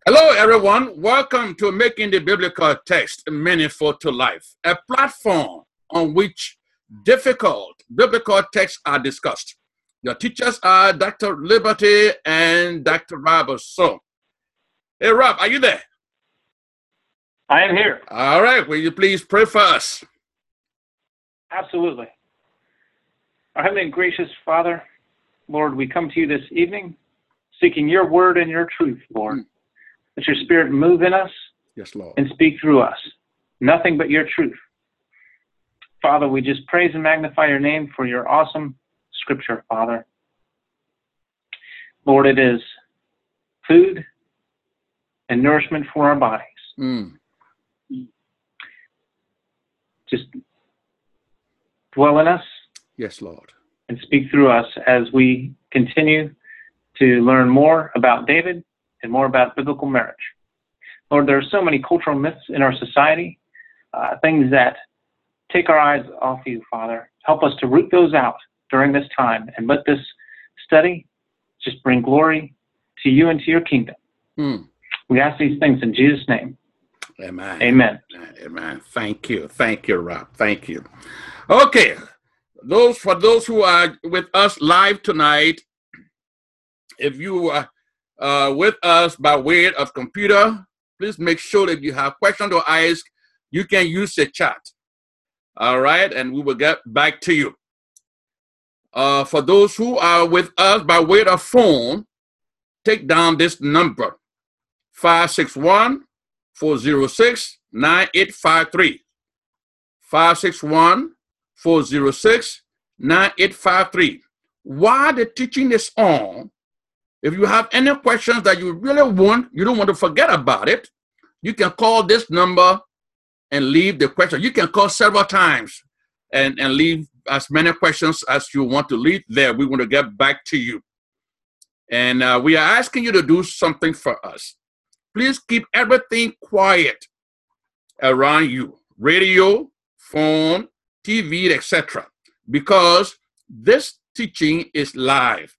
Hello, everyone. Welcome to Making the Biblical Text Meaningful to Life, a platform on which difficult biblical texts are discussed. Your teachers are Dr. Liberty and Dr. Robert. So, hey, Rob, are you there? I am here. All right. Will you please pray for us? Absolutely. Our heavenly and gracious Father, Lord, we come to you this evening seeking your word and your truth, Lord. Let your spirit move in us Yes, Lord. and speak through us. Nothing but your truth. Father, we just praise and magnify your name for your awesome scripture, Father. Lord, it is food and nourishment for our bodies. Just dwell in us Yes, Lord. and speak through us as we continue to learn more about David and more about biblical marriage. Lord, there are so many cultural myths in our society, things that take our eyes off you, Father. Help us to root those out during this time and let this study just bring glory to you and to your kingdom. We ask these things in Jesus' name. Amen. Amen. Amen. Thank you. Thank you, Rob. Thank you. Okay. For those who are with us live tonight, if you are with us by way of computer, please make sure that if you have questions to ask, you can use the chat. All right, and we will get back to you. For those who are with us by way of phone, take down this number, 561-406-9853. 561-406-9853. While the teaching is on, if you have any questions that you really you don't want to forget about it, you can call this number and leave the question. You can call several times and leave as many questions as you want to leave there. We want to get back to you. And we are asking you to do something for us. Please keep everything quiet around you. Radio, phone, TV, etc. Because this teaching is live.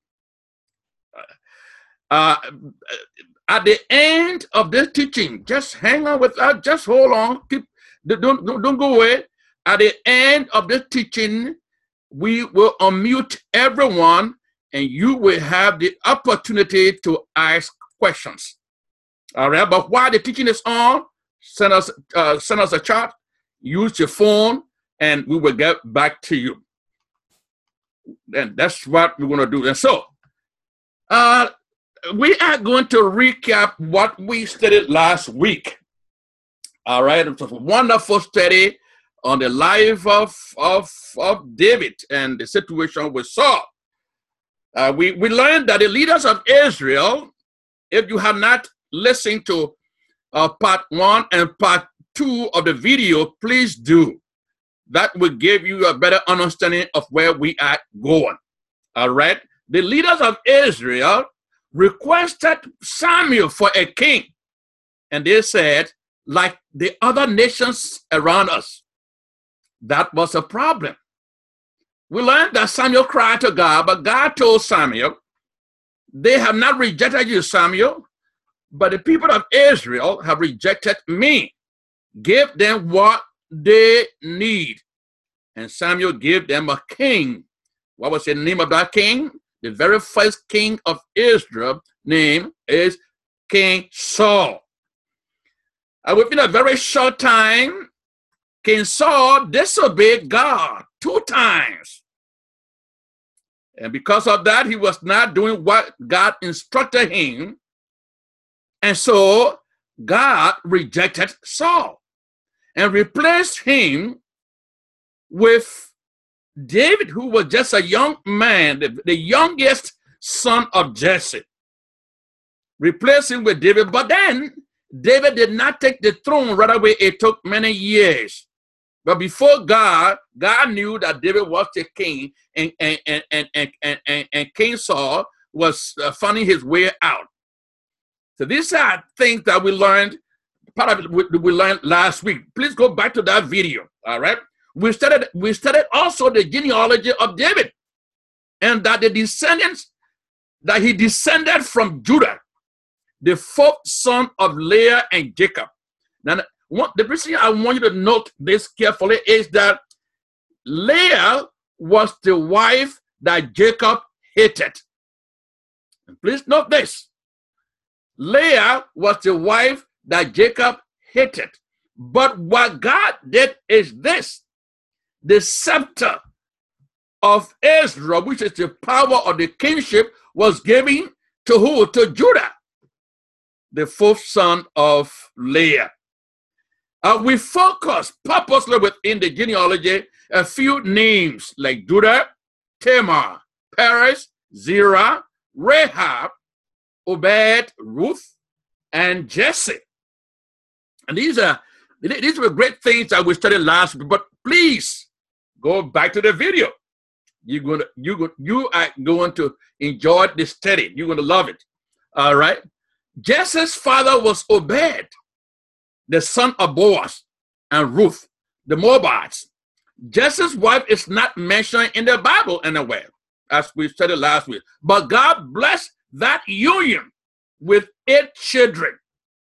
At the end of this teaching, just hang on with us, just hold on, don't go away. At the end of this teaching, we will unmute everyone and you will have the opportunity to ask questions. All right, but while the teaching is on, send us a chat, use your phone, and we will get back to you. And that's what we're going to do. And so, we are going to recap what we studied last week. All right, it was a wonderful study on the life of David and the situation with Saul. We learned that the leaders of Israel, if you have not listened to part 1 and part 2 of the video, please do. That will give you a better understanding of where we are going. All right, the leaders of Israel requested Samuel for a king. And they said, like the other nations around us, that was a problem. We learned that Samuel cried to God, but God told Samuel, they have not rejected you, Samuel, but the people of Israel have rejected me. Give them what they need. And Samuel gave them a king. What was the name of that king? The very first king of Israel name is King Saul. And within a very short time, King Saul disobeyed God 2 times. And because of that, he was not doing what God instructed him. And so God rejected Saul and replaced him with David, who was just a young man, the youngest son of Jesse. Replaced him with David, but then David did not take the throne right away. It took many years. But before God knew that David was the king, and King Saul was finding his way out. So these are things that we learned, part of it we learned last week. Please go back to that video, all right? We studied also the genealogy of David, and that the descendants, that he descended from Judah. the fourth son of Leah and Jacob. Now, the reason I want you to note this carefully is that Leah was the wife that Jacob hated. And please note this. Leah was the wife that Jacob hated. But what God did is this. The scepter of Israel, which is the power of the kingship, was given to who? To Judah, the fourth son of Leah. We focus purposely within the genealogy a few names like Judah, Tamar, Perez, Zerah, Rahab, Obed, Ruth, and Jesse. And these were great things that we studied last week, but please go back to the video. You are going to enjoy this study. You're going to love it. All right. Jesse's father was Obed, the son of Boaz, and Ruth, the Moabites. Jesse's wife is not mentioned in the Bible anywhere, as we studied last week. But God blessed that union with 8 children.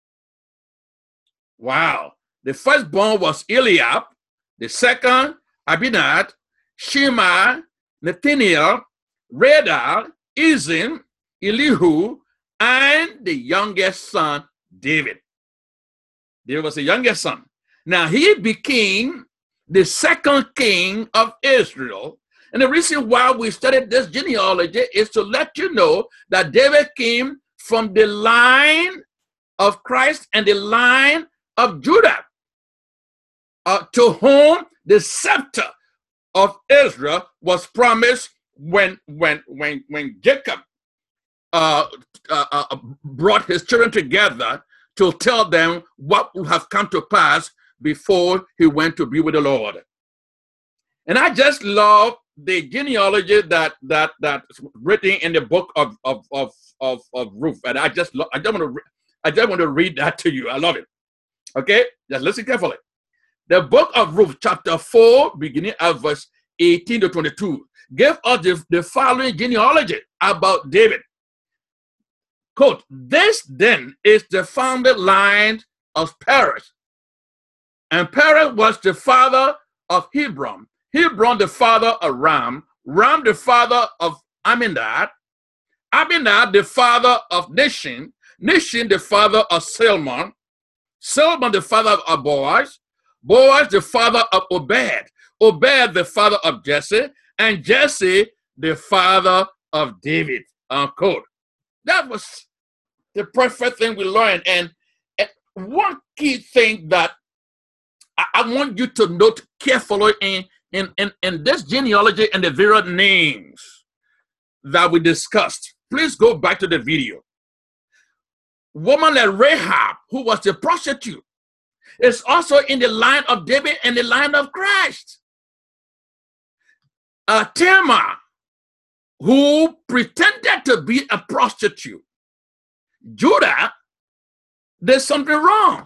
Wow. The firstborn was Eliab, the second, Abinad, Shema, Nathaniel, Redal, Izim, Elihu, and the youngest son, David. There was a youngest son. Now, he became the second king of Israel. And the reason why we studied this genealogy is to let you know that David came from the line of Christ and the line of Judah, to whom the scepter of Israel was promised when Jacob brought his children together to tell them what would have come to pass before he went to be with the Lord. And I just love the genealogy that's written in the book of Ruth. And I just want to read that to you. I love it. Okay, just listen carefully. The book of Ruth, chapter 4, beginning at verse 18 to 22, gave us the following genealogy about David. Quote, this then is the founded line of Perez. And Perez was the father of Hebron. Hebron the father of Ram. Ram the father of Aminadab. Aminadab the father of Nahshon. Nahshon the father of Salmon. Salmon the father of Boaz. Boaz the father of Obed. Obed the father of Jesse. And Jesse the father of David. Unquote. That was the perfect thing we learned. And one key thing that I want you to note carefully in this genealogy and the various names that we discussed. Please go back to the video. Woman like Rahab, who was a prostitute, is also in the line of David and the line of Christ. Tamar, who pretended to be a prostitute. Judah, there's something wrong.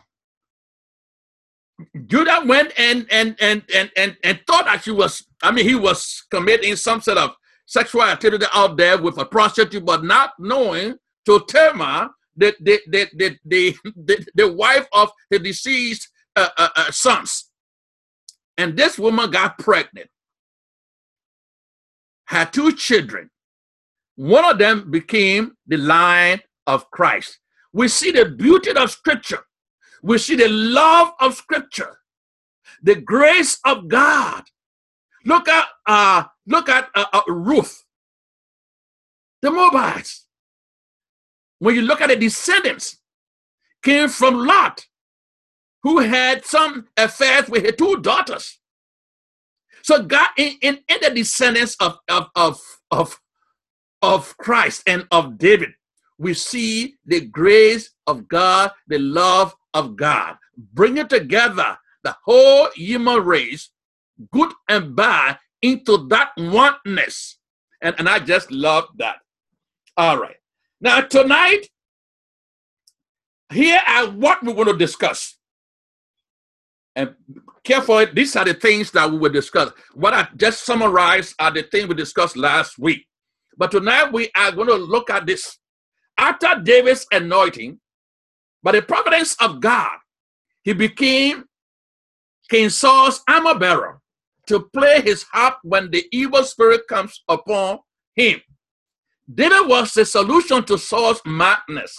Judah went and thought that he was committing some sort of sexual activity out there with a prostitute, but not knowing to Tamar, the wife of the deceased sons. And this woman got pregnant, had 2 children. One of them became the line of Christ. We see the beauty of Scripture. We see the love of Scripture, the grace of God. Look at Ruth, the Moabites. When you look at the descendants, came from Lot, who had some affairs with his 2 daughters. So God, in the descendants of Christ and of David, we see the grace of God, the love of God, bringing together the whole human race, good and bad, into that oneness. And I just love that. All right. Now, tonight, here are what we're going to discuss. And carefully, these are the things that we will discuss. What I just summarized are the things we discussed last week. But tonight, we are going to look at this. After David's anointing, By the providence of God, he became King Saul's armor bearer to play his harp when the evil spirit comes upon him. David was the solution to Saul's madness.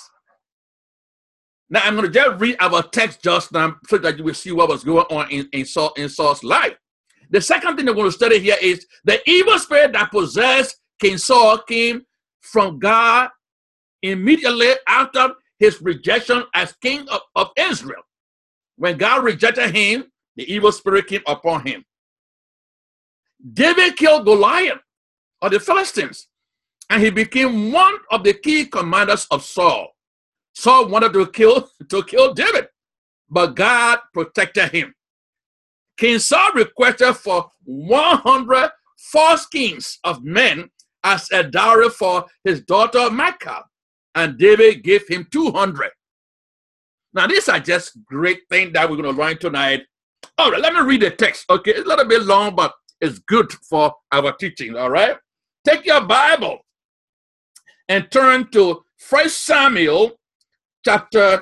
Now, I'm going to just read our text just now so that you will see what was going on in Saul's life. The second thing we're going to study here is the evil spirit that possessed King Saul came from God immediately after his rejection as king of Israel. When God rejected him, the evil spirit came upon him. David killed Goliath of the Philistines, and he became one of the key commanders of Saul. Saul wanted to kill David, but God protected him. King Saul requested for 100 foreskins of men as a dowry for his daughter Michal, and David gave him 200. Now, these are just great things that we're going to learn tonight. All right, let me read the text. Okay, it's a little bit long, but it's good for our teaching. All right, take your Bible and turn to 1 Samuel chapter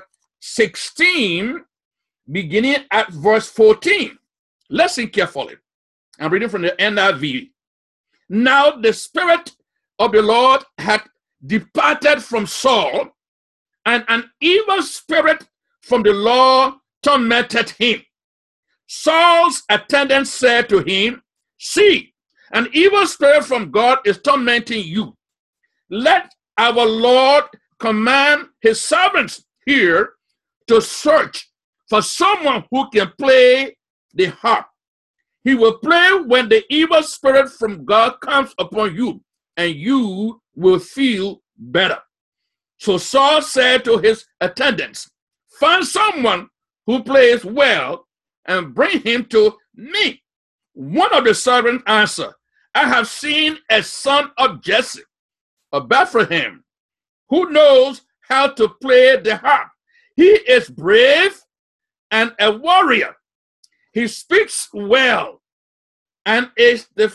16, beginning at verse 14. Listen carefully. I'm reading from the NIV. Now the Spirit of the Lord had departed from Saul, and an evil spirit from the Lord tormented him. Saul's attendant said to him, "See, an evil spirit from God is tormenting you. Let our Lord command his servants here to search for someone who can play the harp. He will play when the evil spirit from God comes upon you, and you will feel better." So Saul said to his attendants, "Find someone who plays well and bring him to me." One of the servants answered, "I have seen a son of Jesse of Bethlehem who knows how to play the harp. He is brave and a warrior. He speaks well and is a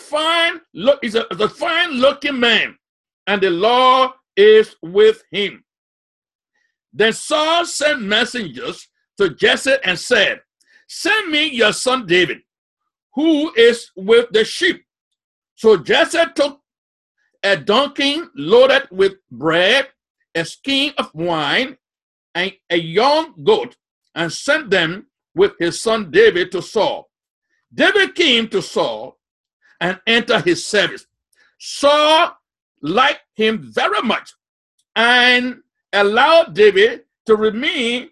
fine-looking man, and the Lord is with him." Then Saul sent messengers to Jesse and said, "Send me your son David, who is with the sheep." So Jesse took a donkey loaded with bread, a skin of wine, and a young goat, and sent them with his son David to Saul. David came to Saul and entered his service. Saul liked him very much and allowed David to remain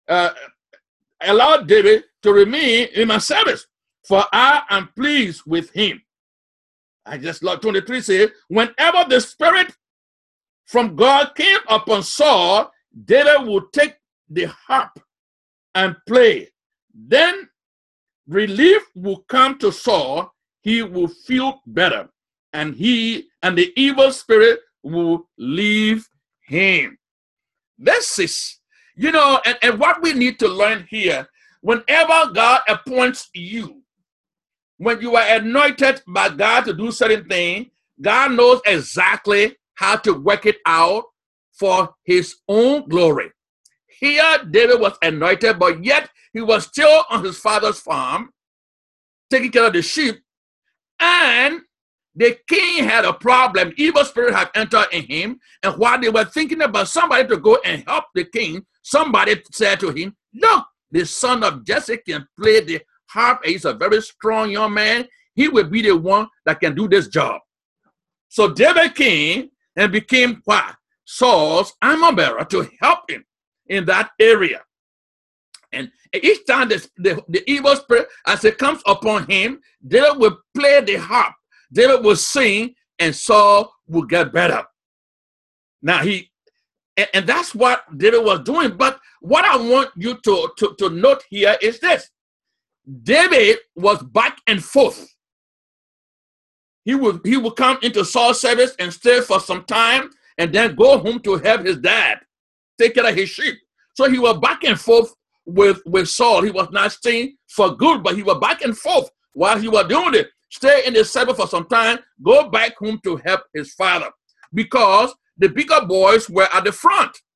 in my service, for I am pleased with him. I just love 23 says, whenever the spirit from God came upon Saul, David would take the harp and play. Then relief will come to Saul. He will feel better, and the evil spirit will leave him. This is, and what we need to learn here, whenever God appoints you, when you are anointed by God to do certain things, God knows exactly how to work it out for his own glory. Here, David was anointed, but yet he was still on his father's farm, taking care of the sheep, and the king had a problem. Evil spirit had entered in him, and while they were thinking about somebody to go and help the king, somebody said to him, "Look, the son of Jesse can play the harp. He's a very strong young man. He will be the one that can do this job." So David came and became Saul's armor bearer to help him in that area. And each time the evil spirit, as it comes upon him, David will play the harp. David will sing, and Saul will get better. Now and that's what David was doing. But what I want you to note here is this. David was back and forth. He would come into Saul's service and stay for some time, and then go home to help his dad take care of his sheep. So he was back and forth with Saul. He was not staying for good, but he was back and forth while he was doing it. Stay in the service for some time, go back home to help his father, because the bigger boys were at the front.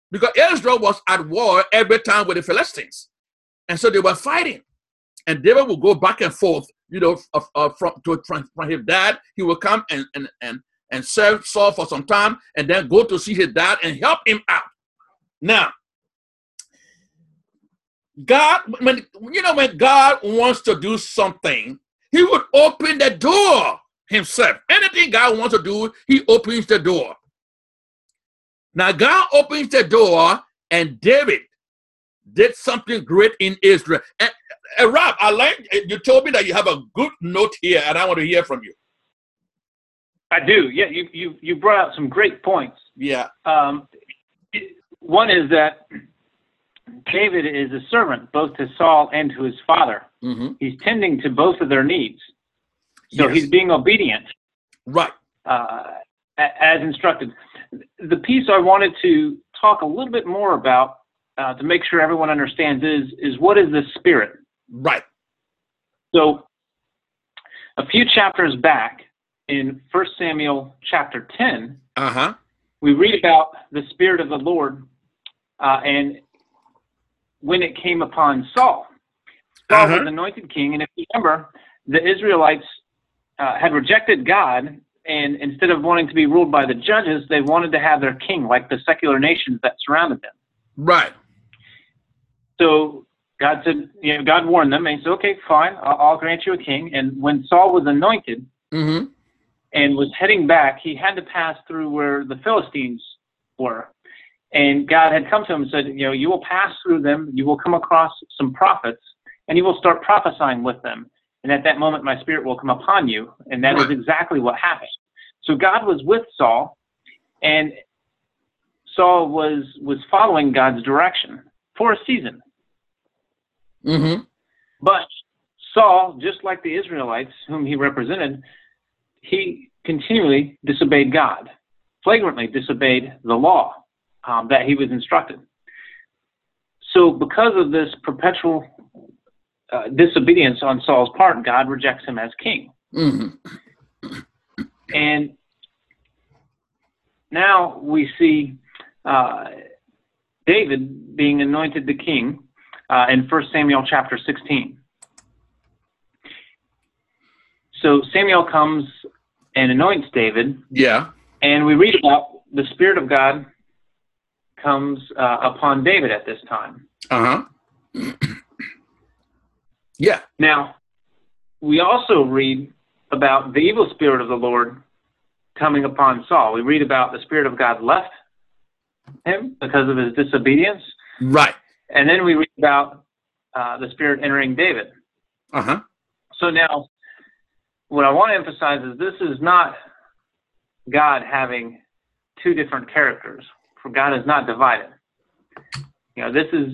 because Israel was at war every time with the Philistines. And so they were fighting. And David would go back and forth, from his dad. He would come and serve Saul for some time and then go to see his dad and help him out. Now, God, when God wants to do something, he would open the door himself. Anything God wants to do, he opens the door. Now, God opens the door, and David did something great in Israel. And Rob, you told me that you have a good note here, and I want to hear from you. I do. Yeah, you brought out some great points. Yeah. One is that David is a servant both to Saul and to his father. Mm-hmm. He's tending to both of their needs. So Yes. he's being obedient. Right. As instructed. The piece I wanted to talk a little bit more about to make sure everyone understands is what is the Spirit? Right. So a few chapters back in 1 Samuel chapter 10, we read about the Spirit of the Lord and when it came upon Saul. Saul was anointed king, and if you remember, the Israelites had rejected God, and instead of wanting to be ruled by the judges, they wanted to have their king, like the secular nations that surrounded them. Right. So God said, God warned them, and he said, okay, fine, I'll grant you a king. And when Saul was anointed and was heading back, he had to pass through where the Philistines were. And God had come to him and said, you will pass through them, you will come across some prophets, and you will start prophesying with them. And at that moment, my Spirit will come upon you. And that is exactly what happened. So God was with Saul, and Saul was following God's direction for a season. Mm-hmm. But Saul, just like the Israelites whom he represented, he continually disobeyed God, flagrantly disobeyed the law that he was instructed. So because of this perpetual disobedience on Saul's part, God rejects him as king. Mm-hmm. And now we see David being anointed the king in 1 Samuel chapter 16. So Samuel comes and anoints David. Yeah. And we read about the Spirit of God comes upon David at this time. Yeah. Now, we also read about the evil spirit of the Lord coming upon Saul. We read about the Spirit of God left him because of his disobedience. Right. And then we read about the Spirit entering David. So now, what I want to emphasize is this is not God having two different characters. For God is not divided. This is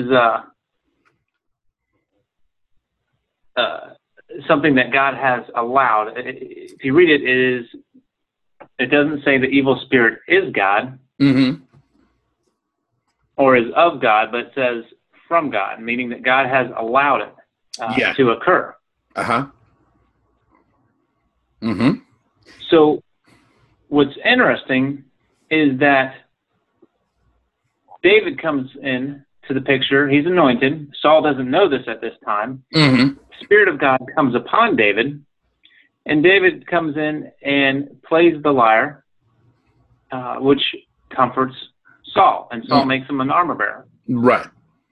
something that God has allowed. If you read it, it doesn't say the evil spirit is God or is of God, but it says from God, meaning that God has allowed it to occur. So what's interesting is that David comes in to the picture. He's anointed. Saul doesn't know this at this time. The Spirit of God comes upon David, and David comes in and plays the lyre, which comforts Saul, and Saul makes him an armor bearer. Right.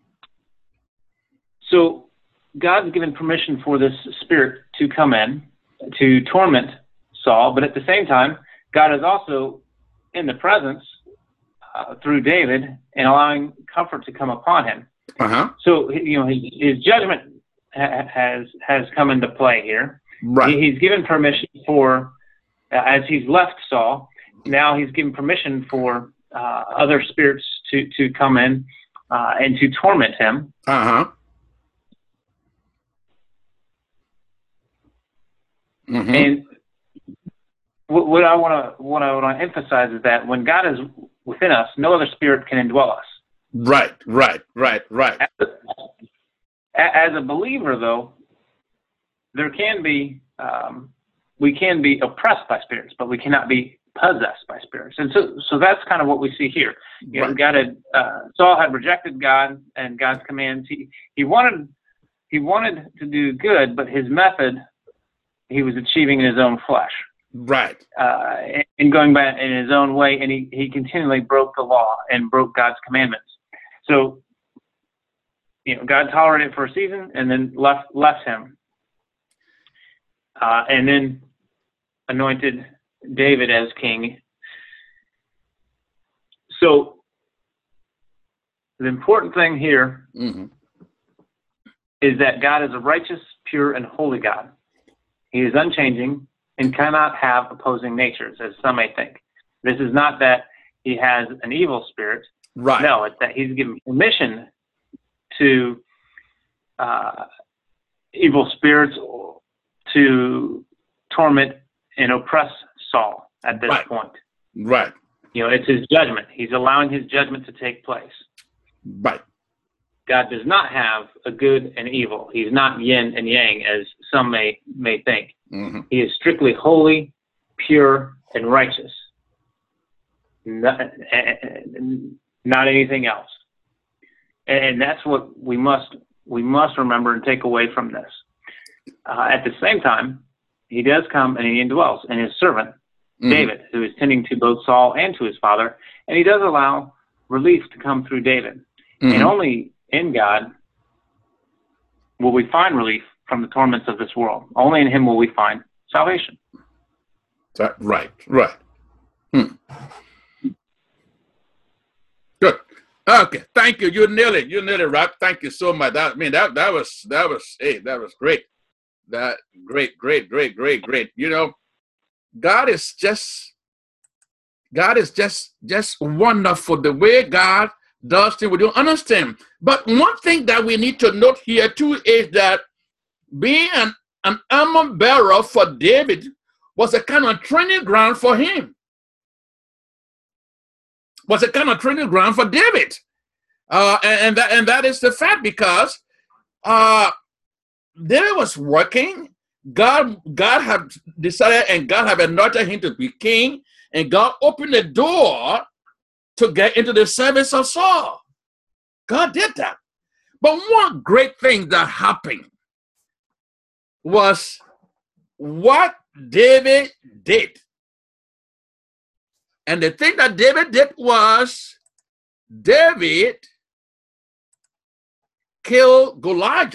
So God's given permission for this spirit to come in to torment Saul, but at the same time, God is also in the presence through David and allowing comfort to come upon him. So his judgment has come into play here. Right. He's given permission for, as he's left Saul, now he's given permission for other spirits to come in and to torment him. And what I want to emphasize is that when God is within us, no other spirit can indwell us. Right. As a believer, though, there can be we can be oppressed by spirits, but we cannot be possessed by spirits. And so that's kind of what we see here. You know, Saul had rejected God and God's commands. He wanted to do good, but his method he was achieving in his own flesh. Right. And going back in his own way, and he continually broke the law and broke God's commandments. So, you know, God tolerated it for a season and then left him. And then anointed David as king. So the important thing here is that God is a righteous, pure, and holy God. He is unchanging and cannot have opposing natures, as some may think. This is not that he has an evil spirit. Right. No, it's that he's given permission to evil spirits to torment and oppress Saul at this point. Right. You know, it's his judgment. He's allowing his judgment to take place. Right. God does not have a good and evil. He's not yin and yang, as some may think. He is strictly holy, pure, and righteous. Not anything else. And that's what we must remember and take away from this. At the same time, he does come and he indwells in his servant, David, who is tending to both Saul and to his father, and he does allow relief to come through David. And only in God will we find relief from the torments of this world. Only in him will we find salvation. Right. Good. Okay. Thank you. You nailed it, Rob. Thank you so much. That was great. Great. You know, God is just wonderful. The way God does things, we don't understand. But one thing that we need to note here too is that being an armor bearer for David was a kind of training ground for him. Was a kind of training ground for David, and that is the fact, because David was working. God had decided, and God had anointed him to be king, and God opened the door to get into the service of Saul. God did that. But one great thing that happened was what David did. And the thing that David did was David killed Goliath.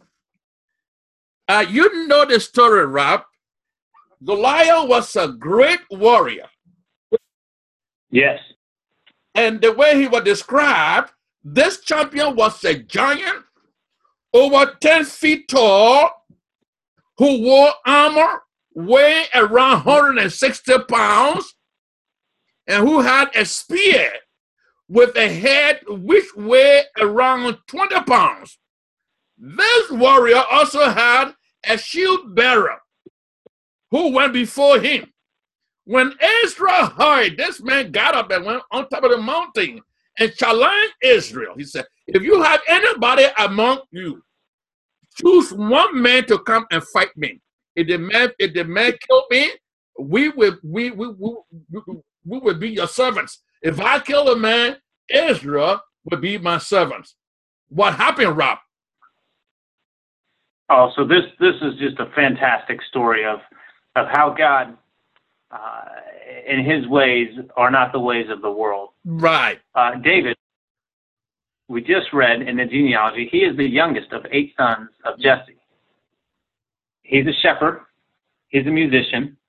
You know the story, Rob. Goliath was a great warrior. Yes. And the way he was described, this champion was a giant, over 10 feet tall, who wore armor, weighed around 160 pounds, and who had a spear with a head which weighed around 20 pounds. This warrior also had a shield bearer who went before him. When Israel heard, this man got up and went on top of the mountain and challenged Israel. He said, if you have anybody among you, choose one man to come and fight me. If the man kill me, we will be your servants. If I kill a man, Israel will be my servants. What happened, Rob? Oh, so this is just a fantastic story of how God, in his ways, are not the ways of the world. Right. David, we just read in the genealogy, he is the youngest of 8 sons of Jesse. He's a shepherd. He's a musician.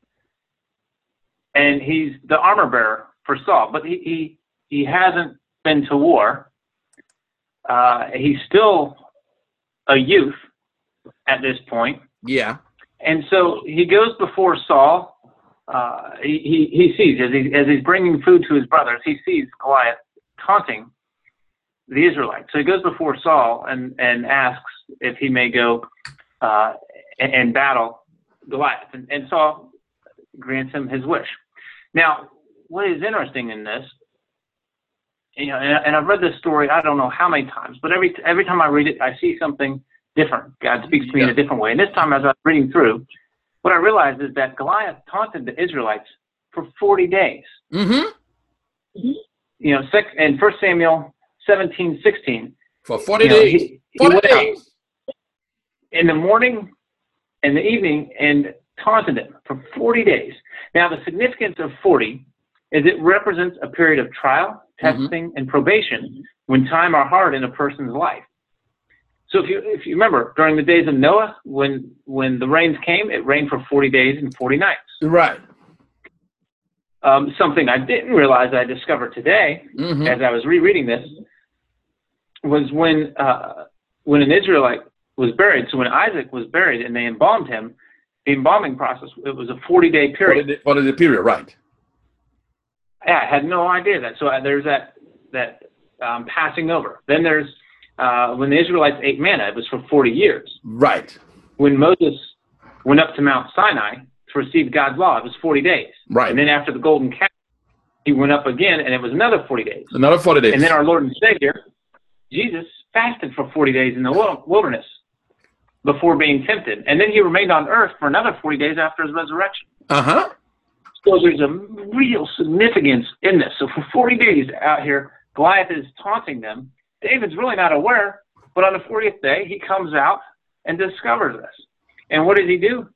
And he's the armor bearer for Saul. But he hasn't been to war. He's still a youth at this point. Yeah. And so he goes before Saul. He sees, as he's bringing food to his brothers, he sees Goliath taunting the Israelites. So he goes before Saul and asks if he may go and battle Goliath. And Saul grants him his wish. Now, what is interesting in this, you know, and I've read this story I don't know how many times, but every time I read it, I see something different. God speaks to me in a different way. And this time, as I was reading through, what I realized is that Goliath taunted the Israelites for 40 days. Mm-hmm. You know, in 1 Samuel 17:16. For 40 days. He 40 went out days. in the morning and the evening and taunted them for 40 days. Now, the significance of 40 is it represents a period of trial, testing, and probation when time are hard in a person's life. So if you remember, during the days of Noah, when the rains came, it rained for 40 days and 40 nights. Right. Something I didn't realize I discovered today, as I was rereading this, was when an Israelite was buried. So when Isaac was buried and they embalmed him, the embalming process, it was a 40-day period. 40-day period, right. Yeah, I had no idea that. So there's that passing over. Then there's when the Israelites ate manna, it was for 40 years. Right. When Moses went up to Mount Sinai to receive God's law, it was 40 days. Right. And then after the golden calf, he went up again, and it was another 40 days. Another 40 days. And then our Lord and Savior, Jesus, fasted for 40 days in the wilderness before being tempted. And then he remained on earth for another 40 days after his resurrection. Uh-huh. So there's a real significance in this. So for 40 days out here, Goliath is taunting them. David's really not aware, but on the 40th day, he comes out and discovers this. And what does he do?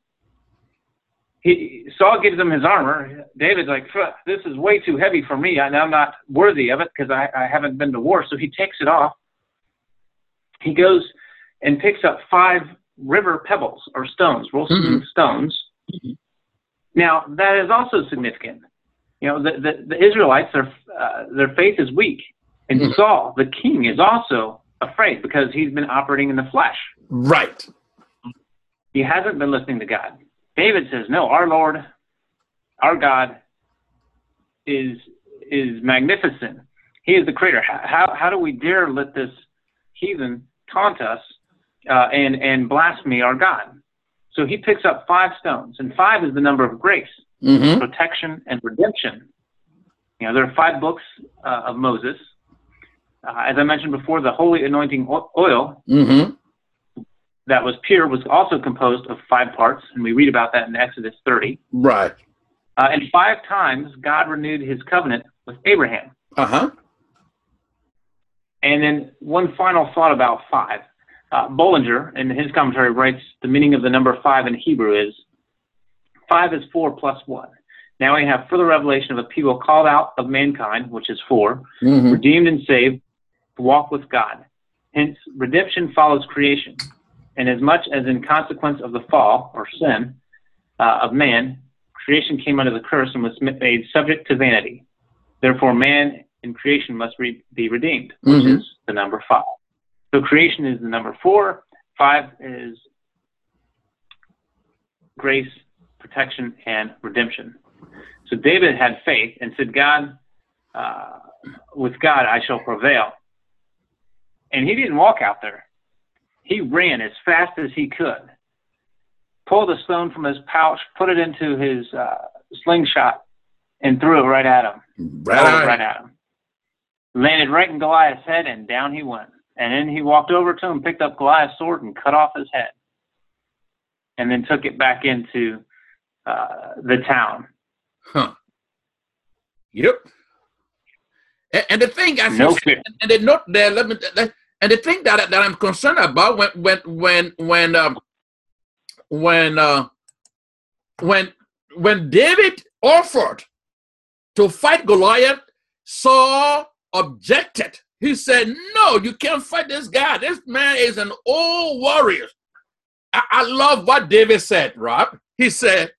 Saul gives him his armor. David's like, this is way too heavy for me, and I'm not worthy of it because I haven't been to war. So he takes it off. He goes and picks up 5 river pebbles or stones, real smooth stones. Now, that is also significant. You know, the Israelites, their faith is weak. And Saul, the king, is also afraid because he's been operating in the flesh. Right. He hasn't been listening to God. David says, no, our Lord, our God is magnificent. He is the creator. How do we dare let this heathen taunt us and blaspheme our God? So he picks up 5 stones, and 5 is the number of grace, protection, and redemption. You know, there are 5 books of Moses. As I mentioned before, the holy anointing oil that was pure was also composed of 5 parts, and we read about that in Exodus 30. Right. And 5 times God renewed his covenant with Abraham. Uh-huh. And then one final thought about 5. Bollinger, in his commentary, writes the meaning of the number 5 in Hebrew is 5 is 4 plus 1. Now we have further revelation of a people called out of mankind, which is 4, redeemed and saved, to walk with God. Hence, redemption follows creation. And as much as in consequence of the fall, or sin, of man, creation came under the curse and was made subject to vanity. Therefore, man in creation must be redeemed, which is the number 5. So creation is the number 4. 5 is grace, protection, and redemption. So David had faith and said, God, with God I shall prevail. And he didn't walk out there. He ran as fast as he could, pulled a stone from his pouch, put it into his slingshot, and threw it right at him. Right at him. Landed right in Goliath's head, and down he went. And then he walked over to him, picked up Goliath's sword, and cut off his head. And then took it back into the town. Huh. Yep. And the thing I no fear. And the note there, and the thing that I'm concerned about when David offered to fight Goliath, Saul objected. He said, no, you can't fight this guy. This man is an old warrior. I love what David said, Rob. He said,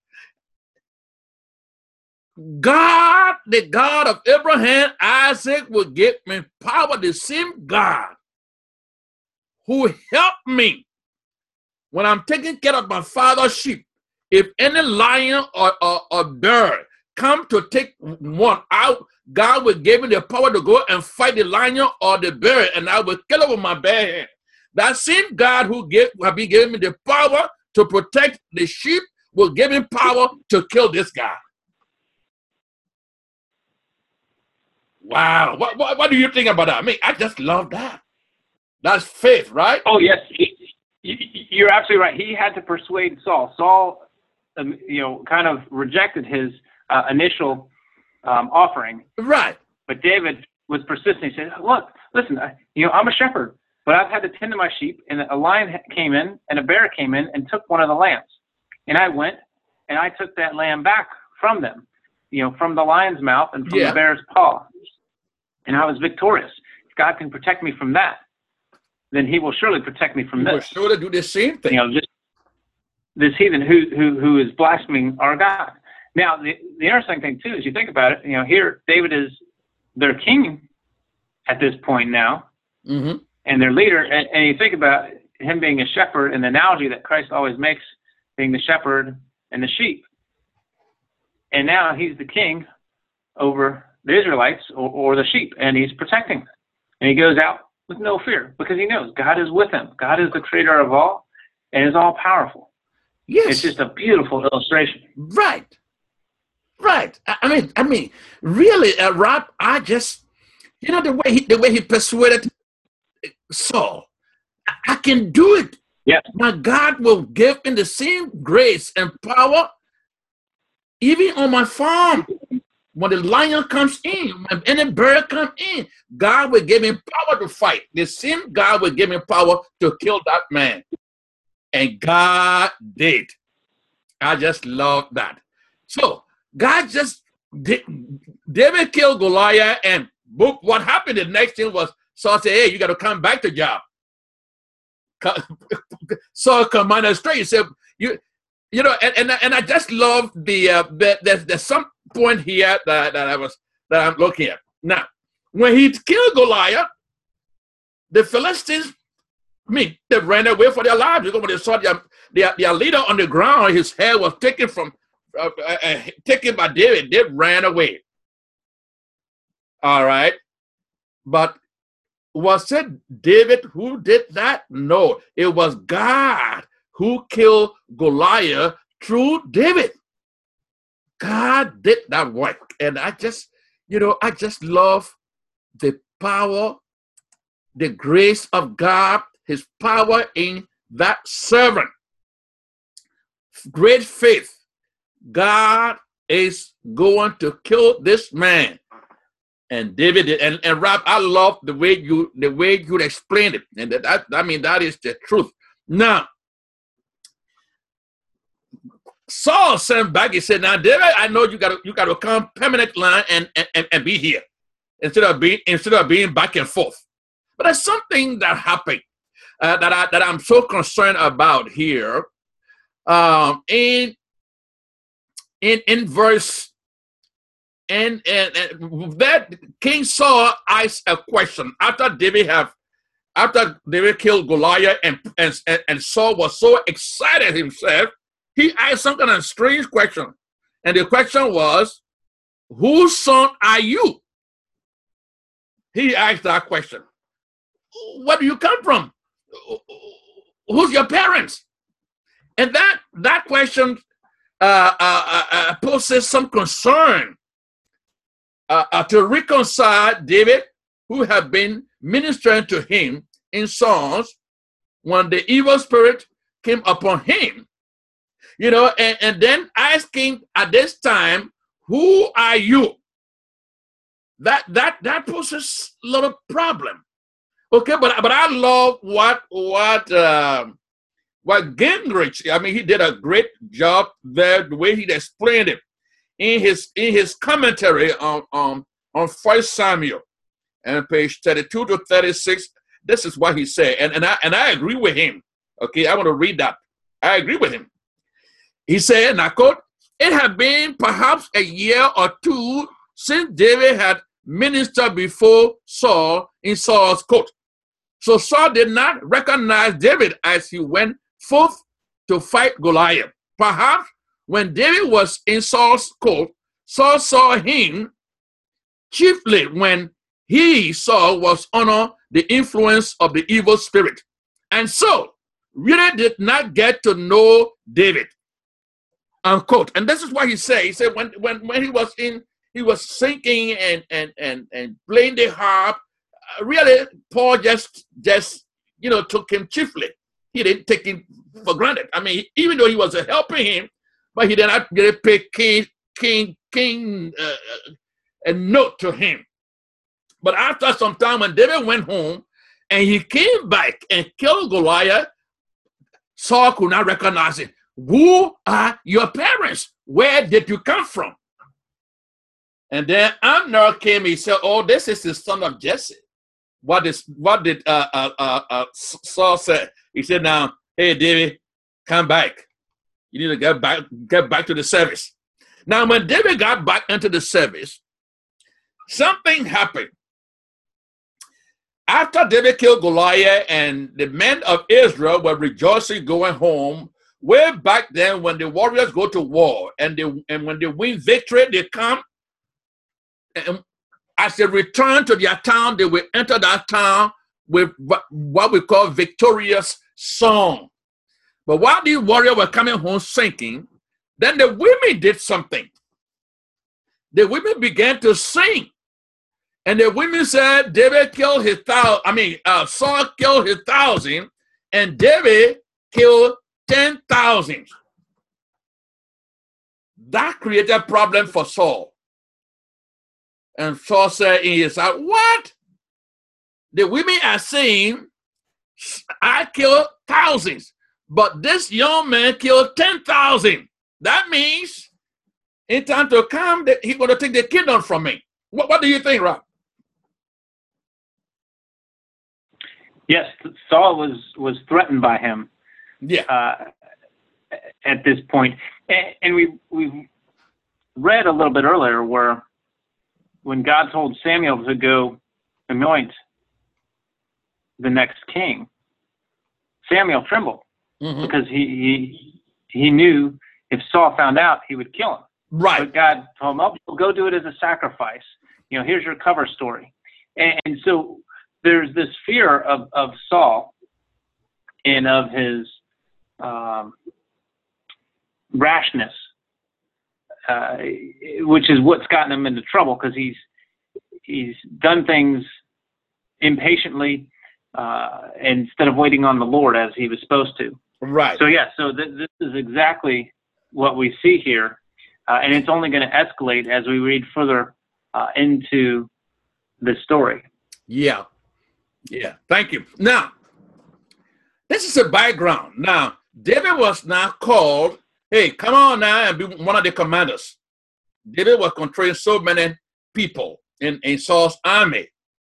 God, the God of Abraham, Isaac, will give me power. The same God who helped me when I'm taking care of my father's sheep. If any lion or bear come to take one out, God will give me the power to go and fight the lion or the bear, and I will kill it with my bare hand. That same God who have been giving me the power to protect the sheep will give me power to kill this guy. Wow. What do you think about that? I mean, I just love that. That's faith, right? Oh, yes. You're absolutely right. He had to persuade Saul. Saul, kind of rejected his initial offering. Right. But David was persistent. He said, look, listen, I'm a shepherd, but I've had to tend to my sheep, and a lion came in and a bear came in and took one of the lambs. And I went and I took that lamb back from them, from the lion's mouth and from the bear's paw. And I was victorious. If God can protect me from that, then he will surely protect me from this. He will surely do the same thing. Just this heathen who is blaspheming our God. Now, the interesting thing, too, is you think about it, here David is their king at this point now, and their leader. And you think about him being a shepherd, and the analogy that Christ always makes, being the shepherd and the sheep. And now he's the king over the Israelites or the sheep, and he's protecting them. And he goes out with no fear because he knows God is with him. God is the creator of all and is all powerful. Yes. It's just a beautiful illustration. Right. I mean, really, Rob, I just, the way he persuaded Saul, I can do it. Yeah. My God will give me the same grace and power, even on my farm. When the lion comes in, when any bird comes in, God will give me power to fight. The same God will give me power to kill that man. And God did. I just love that. So, God just did. David killed Goliath, and boom, what happened? The next thing was Saul said, hey, you got to come back to job. Saul commanded straight. He said, and I just love there's some point here that I'm looking at. Now, when he killed Goliath, the Philistines, they ran away for their lives because when they saw their leader on the ground, his head was taken by David. They ran away. All right, but was it David who did that? No, it was God who killed Goliath through David. God did that work. And I just love the power, the grace of God, his power in that servant. Great faith. God is going to kill this man. And David did. And Rob, I love the way you explained it. And that is the truth. Now, Saul sent back. He said, "Now, David, I know you got to come permanent line and be here instead of being back and forth." But there's something that happened that I'm so concerned about here. In verse and that King Saul asked a question after David killed Goliath and Saul was so excited himself. He asked some kind of strange question. And the question was, whose son are you? He asked that question. Where do you come from? Who's your parents? And that question poses some concern to reconcile David, who had been ministering to him in songs when the evil spirit came upon him. And then asking at this time, who are you? That poses a lot of problem. Okay, but I love what Gingrich, he did a great job there, the way he explained it in his commentary on 1 Samuel and page 32 to 36. This is what he said, and I agree with him. Okay, I want to read that. I agree with him. He said, and I quote, "It had been perhaps a year or two since David had ministered before Saul in Saul's court. So Saul did not recognize David as he went forth to fight Goliath. Perhaps when David was in Saul's court, Saul saw him chiefly when he, Saul, was under the influence of the evil spirit, and so really did not get to know David." Unquote. And this is what he said. He said when he was singing and playing the harp. Really, Paul just took him chiefly. He didn't take him for granted. Even though he was helping him, but he did not really pay a note to him. But after some time, when David went home and he came back and killed Goliath, Saul could not recognize it. Who are your parents? Where did you come from? And then Abner came. He said, "Oh, this is the son of Jesse." What did Saul say? He said, "Now, hey, David, come back. You need to get back to the service." Now, when David got back into the service, something happened. After David killed Goliath and the men of Israel were rejoicing going home, way back then when the warriors go to war and when they win victory, they come, and as they return to their town, they will enter that town with what we call victorious song. But while these warriors were coming home singing, then the women did something. The women began to sing. And the women said, David killed his Saul killed his 1,000, and David killed 10,000. That created a problem for Saul. And Saul said in his heart, what? The women are saying, I killed thousands, but this young man killed 10,000. That means in time to come, he's going to take the kingdom from me. What do you think, Rob? Yes, Saul was threatened by him. Yeah. At this point, and we read a little bit earlier where when God told Samuel to go anoint the next king, Samuel trembled because he knew if Saul found out, he would kill him. Right. But God told him, "Oh, go do it as a sacrifice. Here's your cover story." And so there's this fear of Saul and of his rashness, which is what's gotten him into trouble because he's done things impatiently instead of waiting on the Lord as he was supposed to. Right. So this is exactly what we see here, and it's only going to escalate as we read further into the story. Yeah. Yeah. Thank you. Now, this is a background. Now, David was now called, hey, come on now and be one of the commanders. David was controlling so many people in Saul's army.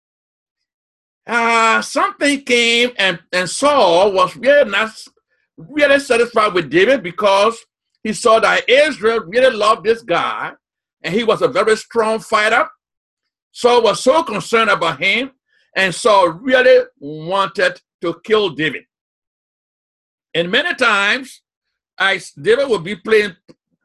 Something came and Saul was really not really satisfied with David because he saw that Israel really loved this guy and he was a very strong fighter. Saul was so concerned about him, and Saul really wanted to kill David. And many times, as David would be playing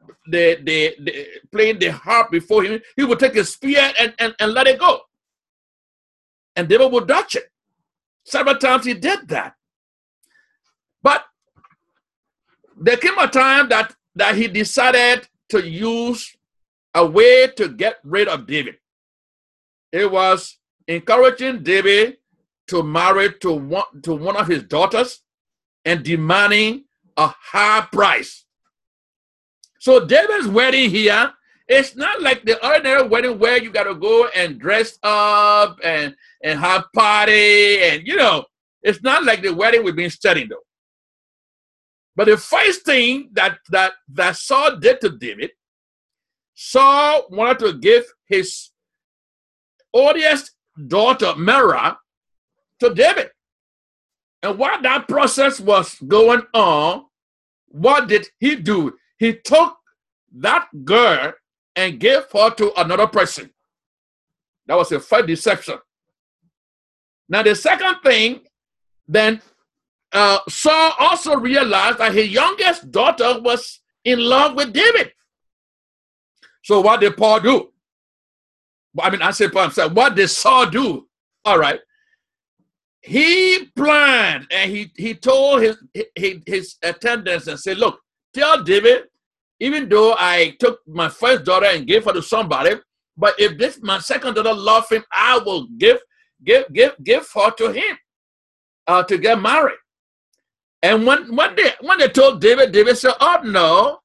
the harp before him, he would take a spear and let it go. And David would dodge it. Several times he did that. But there came a time that he decided to use a way to get rid of David. It was encouraging David to marry to one of his daughters and demanding a high price. So David's wedding here, it's not like the ordinary wedding where you got to go and dress up and have party and, it's not like the wedding we've been studying though. But the first thing that Saul did to David, Saul wanted to give his oldest daughter, Merab, to David. And while that process was going on, what did he do? He took that girl and gave her to another person. That was a first deception. Now, the second thing, then Saul also realized that his youngest daughter was in love with David. So what did Paul do? I say Paul himself. What did Saul do? All right. He planned and he told his attendants and said, look, tell David, even though I took my first daughter and gave her to somebody, but if my second daughter loves him, I will give her to him to get married. And when they told David, David said, oh no,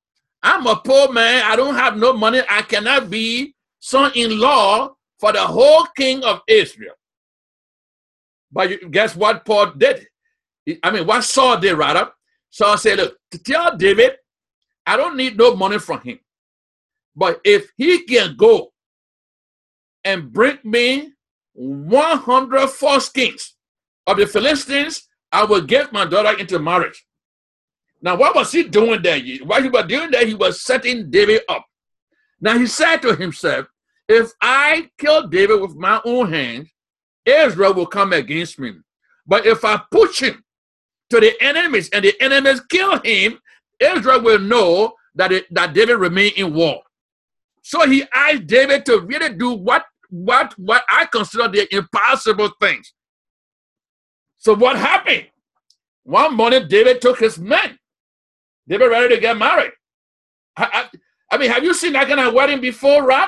I'm a poor man. I don't have no money. I cannot be son-in-law for the whole king of Israel. But guess what Paul did? What Saul did, rather. Saul said, look, to tell David, I don't need no money from him. But if he can go and bring me 100 foreskins of the Philistines, I will get my daughter into marriage. Now, what was he doing there? While he was doing that, he was setting David up. Now, he said to himself, if I kill David with my own hands, Israel will come against me. But if I push him to the enemies and the enemies kill him, Israel will know that David remained in war. So he asked David to really do what I consider the impossible things. So what happened? One morning, David took his men. They were ready to get married. Have you seen that kind of wedding before, Rob?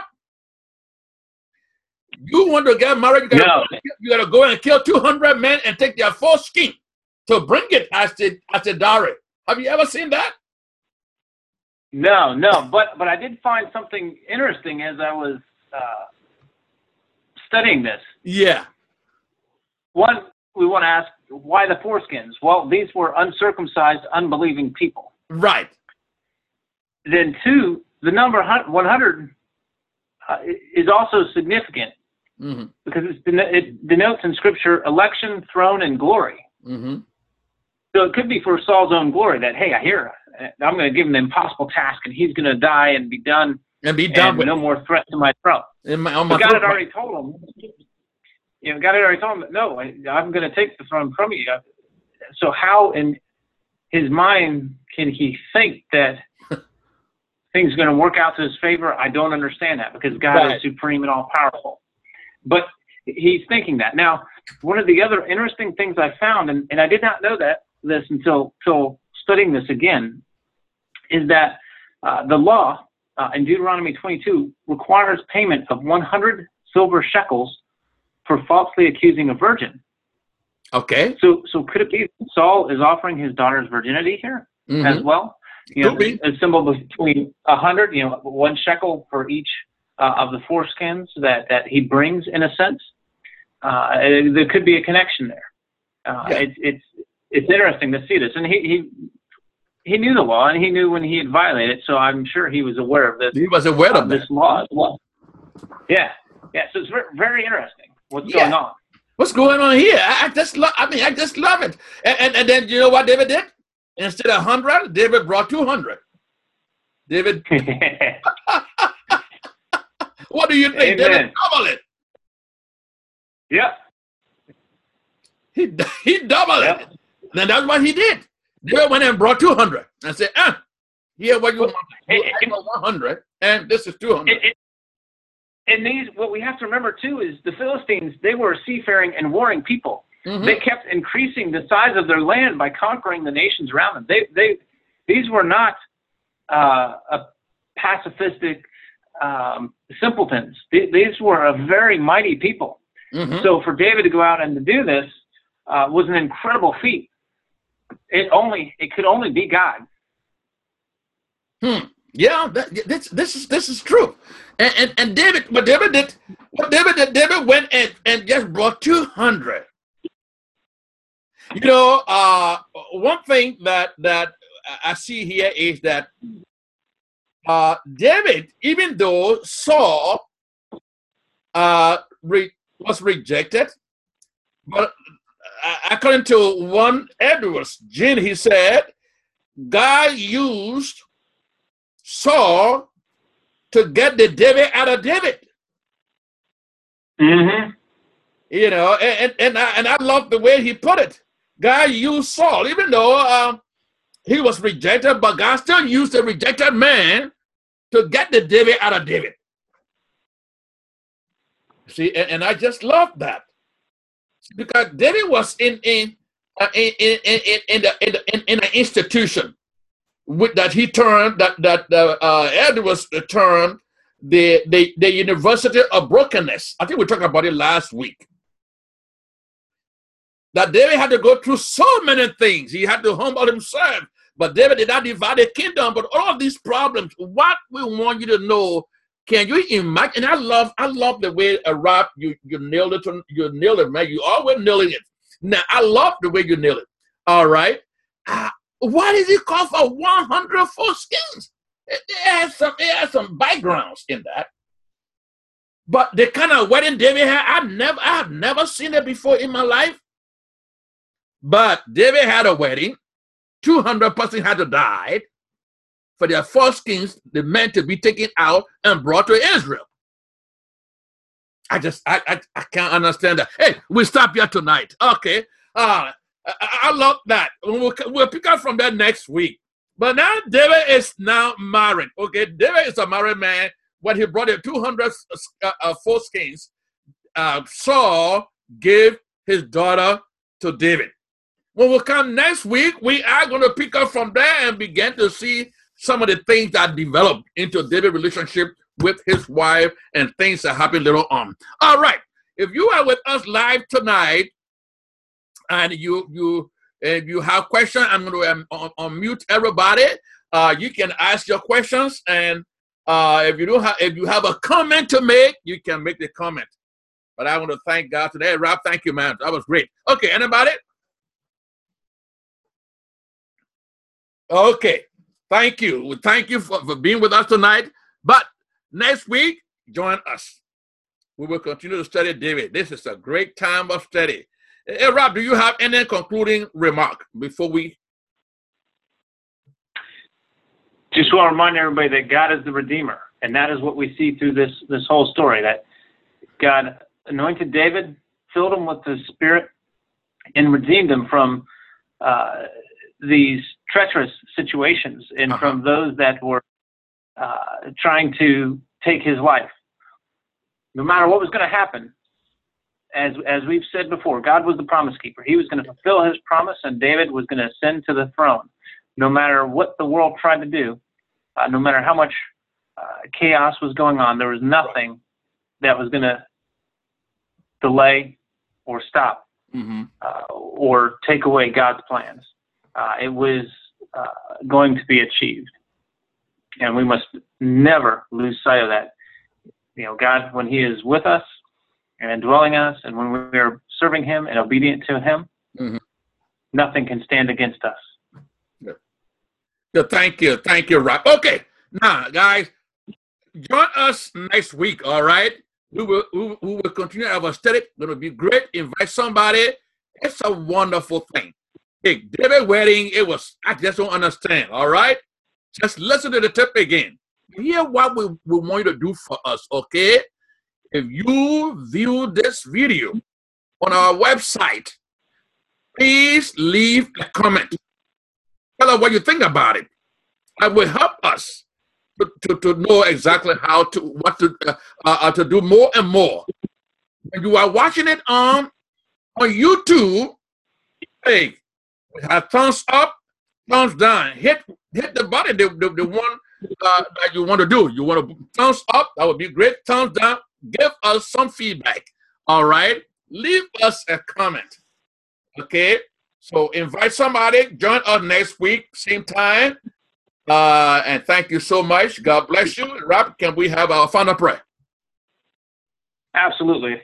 You want to get married, you got to go and kill 200 men and take their foreskin to bring it as the dowry. Have you ever seen that? No, but I did find something interesting as I was studying this. Yeah. One, we want to ask, why the foreskins? Well, these were uncircumcised, unbelieving people. Right. Then two, the number 100 is also significant because it denotes in Scripture election, throne, and glory. Mm-hmm. So it could be for Saul's own glory that, hey, I'm going to give him the impossible task, and he's going to die and be done. And be done with no more threat to my throne. But God had already told him. God had already told him, no, I'm going to take the throne from you. So how in his mind can he think that things are going to work out to his favor? I don't understand that, because God is supreme and all powerful. But he's thinking that. Now, one of the other interesting things I found, and I did not know this until studying this again, is that the law in Deuteronomy 22 requires payment of 100 silver shekels for falsely accusing a virgin. Okay. So could it be Saul is offering his daughter's virginity here as well? A symbol between 100, 1 shekel for each of the foreskins that he brings, in a sense. There could be a connection there. It's interesting to see this, and he knew the law, and he knew when he had violated it. So I'm sure he was aware of this. He was aware of this law as well. Yeah. So it's very, very interesting what's going on. What's going on here? I just love it. And then you know what David did? Instead of 100, David brought 200. David. What do you think? Amen. David doubled it. Yeah. He doubled it. And that's what he did. David went and brought 200 and said, here what you want. 100, and this is 200. And what we have to remember too is the Philistines, they were seafaring and warring people. Mm-hmm. They kept increasing the size of their land by conquering the nations around them. These were not pacifistic simpletons. These were a very mighty people. Mm-hmm. So for David to go out and to do this was an incredible feat. It could only be God. Yeah, this is true. And David went and just brought 200. One thing that I see here is that David, even though Saul was rejected, but according to 1 Edwards, Gene, he said, God used Saul to get the David out of David. Mm-hmm. And I love the way he put it. God used Saul, even though he was rejected, but God still used the rejected man to get the David out of David. See, and I just love that, because David was in an institution that he turned Edwards termed the University of Brokenness. I think we talked about it last week. That David had to go through so many things. He had to humble himself But David did not divide the kingdom. But all of these problems, what we want you to know, can you imagine? And I love the way Rob, you nailed it. You nailed it, man. You always nailing it. Now I love the way you nailed it. All right. Why does he call for 100 foreskins? It has some backgrounds in that. But the kind of wedding David had, I have never seen it before in my life. But David had a wedding. 200 persons had to die for their foreskins, the men to be taken out and brought to Israel. I can't understand that. Hey, we'll stop here tonight. Okay. I love that. We'll pick up from that next week. But now David is now married. Okay, David is a married man. When he brought the 200 foreskins, Saul gave his daughter to David. When we come next week, we are going to pick up from there and begin to see some of the things that developed into David's relationship with his wife and things that happen later on. All right. If you are with us live tonight and you have questions, I'm going to unmute everybody. You can ask your questions, and if you have a comment to make, you can make the comment. But I want to thank God today. Rob, thank you, man. That was great. Okay, anybody? Okay, thank you. Thank you for being with us tonight. But next week, join us. We will continue to study David. This is a great time of study. Hey, Rob, do you have any concluding remark before we? Just want to remind everybody that God is the Redeemer, and that is what we see through this whole story, that God anointed David, filled him with the Spirit, and redeemed him from these treacherous situations and from those that were trying to take his life. No matter what was going to happen, as we've said before, God was the promise keeper. He was going to fulfill his promise, and David was going to ascend to the throne. No matter what the world tried to do, no matter how much chaos was going on, there was nothing that was going to delay or stop or take away God's plans. It was going to be achieved. And we must never lose sight of that. You know, God, when he is with us and dwelling in us, and when we are serving him and obedient to him, nothing can stand against us. Thank you, Rob. Okay, now, guys, join us next week, all right? We will continue our study. It's going to be great. Invite somebody. It's a wonderful thing. Hey, David wedding, I just don't understand, all right? Just listen to the tip again. Hear what we want you to do for us, okay? If you view this video on our website, please leave a comment. Tell us what you think about it. That will help us to know exactly what to do more and more. When you are watching it on YouTube, hey, have thumbs up, thumbs down. Hit the button, the one that you want to do. You want to thumbs up, that would be great. Thumbs down, give us some feedback. All right? Leave us a comment. Okay? So invite somebody, join us next week, same time. And thank you so much. God bless you. Rob, can we have our final prayer? Absolutely.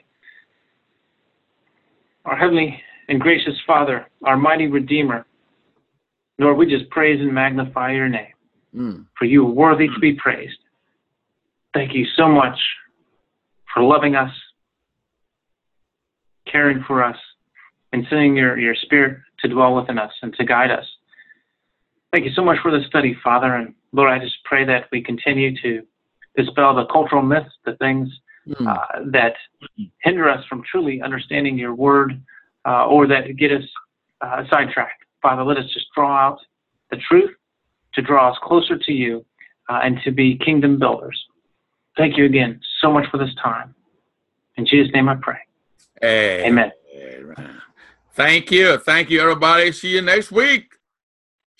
Our heavenly and gracious Father, our mighty Redeemer, Lord, we just praise and magnify your name, for you are worthy to be praised. Thank you so much for loving us, caring for us, and sending your Spirit to dwell within us and to guide us. Thank you so much for the study, Father. And Lord, I just pray that we continue to dispel the cultural myths, the things that hinder us from truly understanding your word, or that get us sidetracked. Father, let us just draw out the truth to draw us closer to you and to be kingdom builders. Thank you again so much for this time. In Jesus' name I pray. Hey, amen. Thank you. Thank you, everybody. See you next week.